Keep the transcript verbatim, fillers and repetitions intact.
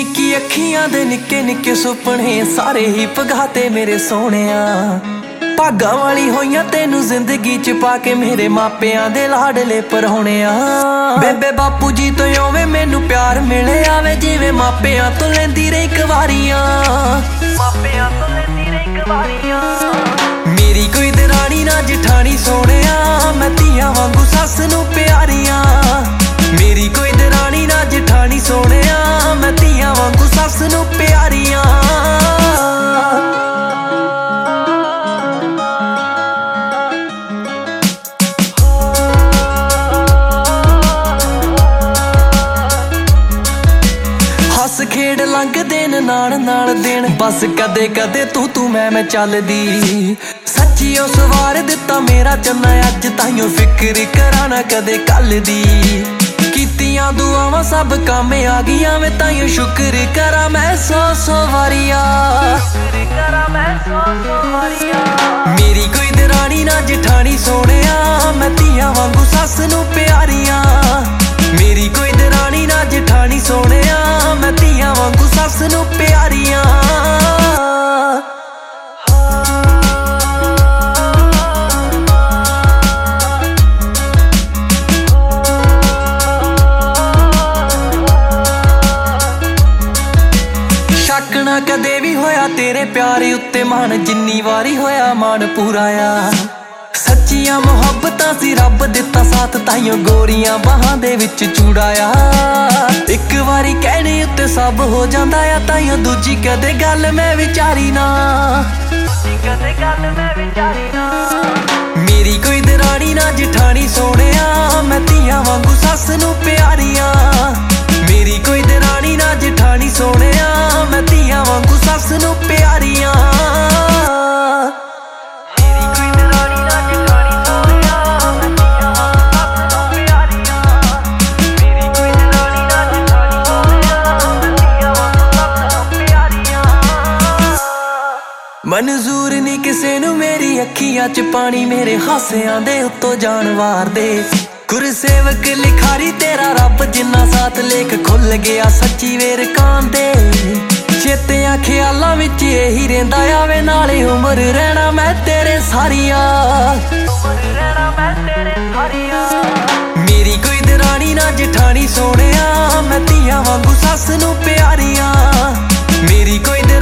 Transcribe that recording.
निक्की अखियां दे निक्के निक्के सुपने सारे ही पगाते मेरे सोहणिया। भागा वाली होइयां तेनू जिंदगी च पाके मेरे मापियां दे लाडले परौणिया। बेबे बापू जी तो ओवें मैनू प्यार मिले आवे जिवें मापियां तो लैंदी रही कवारियां। मापियां तो लैंदी रही कवारियां। मेरी कोई दरानी ना जठानी सोहणिया, मैं धीआं वांगू सस नू प्यारियां। मेरी कोई दरानी ना जठानी सोहणिया, मैं धीआं वांगू सस नू प्यारियां। हस खेड़ लंघदे न नाल नाल दिन, बस कदे कदे तू तू मैं मैं चलदी। सच्ची ओ सवार दिता मेरा चन्ना अज ताइयों फिक्र करा ना कदे कल दी। कीतियां दुआवां सब काम आ गईयां मैं ताइयों शुक्र करा मैं सौ सौ वारिया। मेरी कोई दरानी ना जठानी सोहणिया, मैं धीआं वांगू सस नू प्यारियां। मेरी कोई दरानी ना जठानी सोहणिया, मैं धीआं वांगू सस नू प्यारियां। शक ना कदे भी होया तेरे प्यार उत्ते मान, जिन्नी वारी होया मान पूरा आ। सच्चियां मुहब्बतां सी रब दिता साथ, ताइयों गोरियां बाहां दे विच चूड़ाया। एक वारी कहने उत्ते सब हो जांदा आ, ताइयों दूजी कदे गल मैं विचारी ना। मेरी कोई दरानी ना जठानी सोहणिया, मैं धीआं वांगू सस नू प्यारियां। मेरी कोई दरानी ना जठानी सोहणिया, मैं धीआं वांगू सस नू प्यारियां। मंजूर नी किसे नू मेरी अखियां च पानी, मेरे हासियां दे उत्तों जान वार दे। गुरसेवक लिखारी तेरा रब जिन्ना साथ, लेख खुल गया सच्ची वेर कान दे। चेतियां ख्यालां विच यही रहिंदा आवे, नाले उमर रहना मैं तेरे सारिया। मेरी कोई दरानी ना जठानी सोहणिया, मैं धीआं वांगू सस नू प्यारियां। मेरी कोई